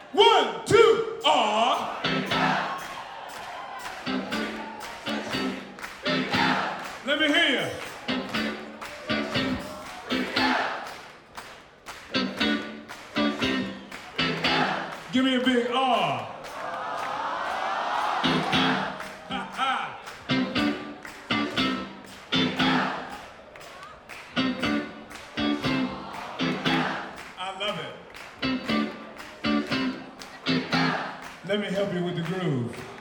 1, 2, ah. Let me hear you. Give me a big ah. I love it. Let me help you with the groove.